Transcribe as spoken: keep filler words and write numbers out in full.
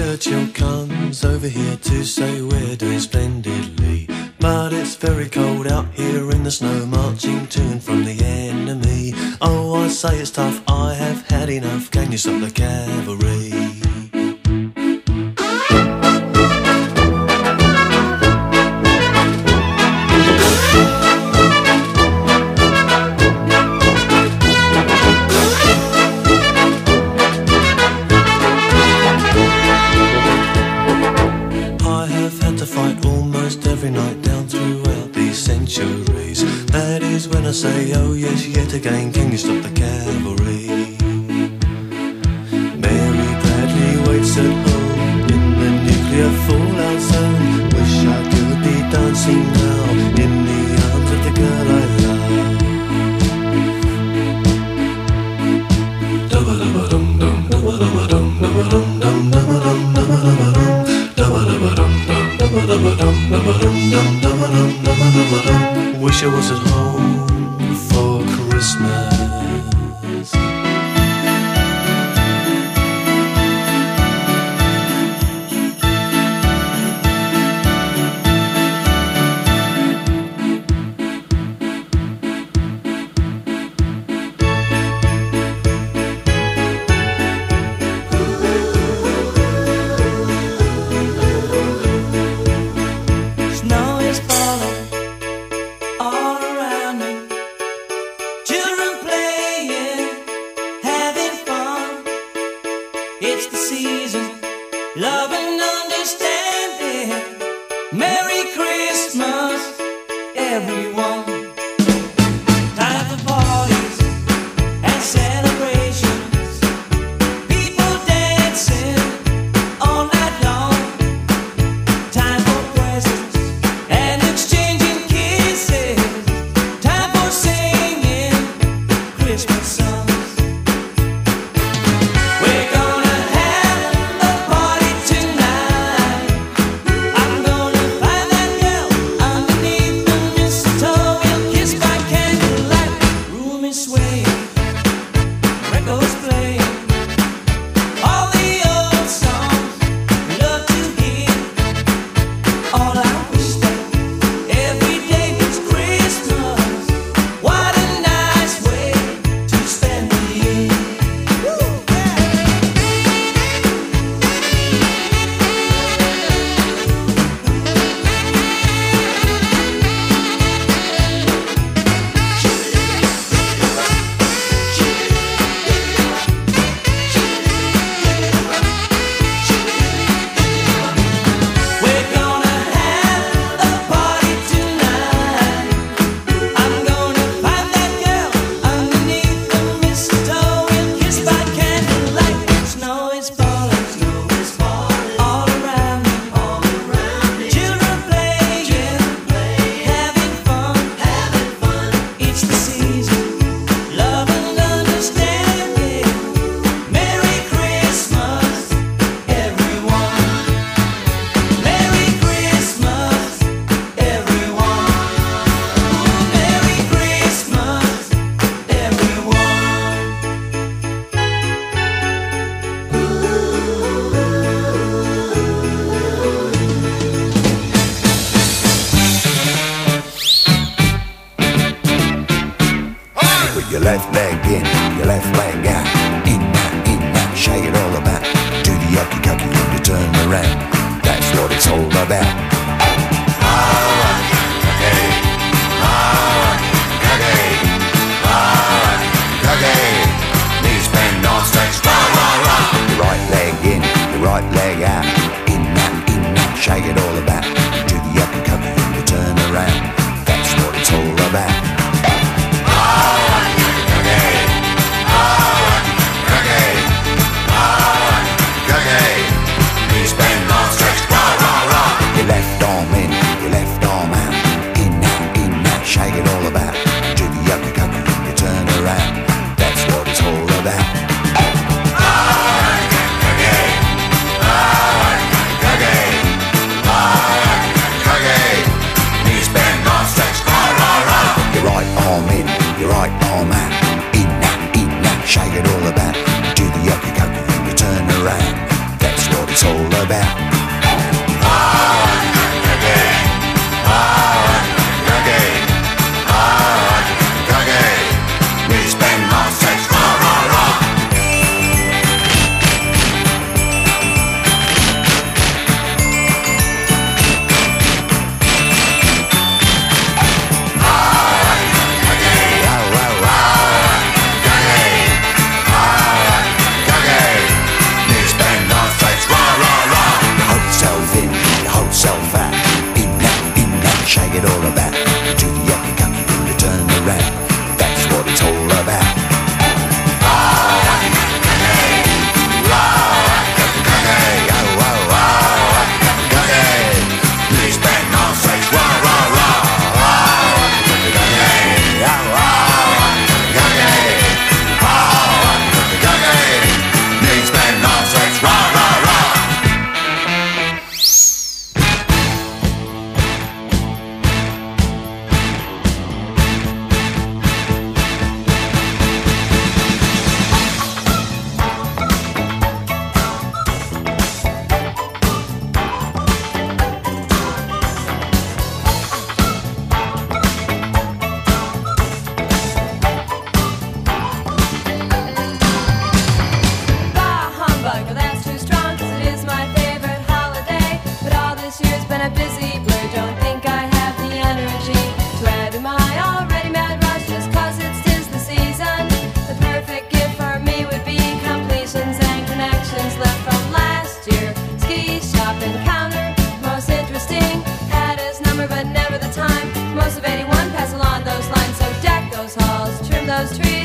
Churchill comes over here to say we're doing splendidly. But it's very cold out here in the snow, marching to and from the enemy. Oh, I say it's tough, I have had enough. Can you stop the cavalry? That is when I say, oh yes, yet again, can you stop the cavalry? Mary Bradley waits at home in the nuclear fallout zone. Wish I could be dancing now in the arms of the girl I love. Dum-ba-dum-ba-dum-dum, dum-ba-dum-ba-dum, dum-ba-dum-dum, dum-ba-dum, dum-ba-dum-ba-dum, dum-ba-dum-ba-dum, dum-ba-dum-ba-dum, dum-ba-dum-dum, dum-ba-dum-ba-dum. Wish I was at home for Christmas. it's all about. Shake it all about to the yucky cucky to turn around. That's what it's all about. Those trees.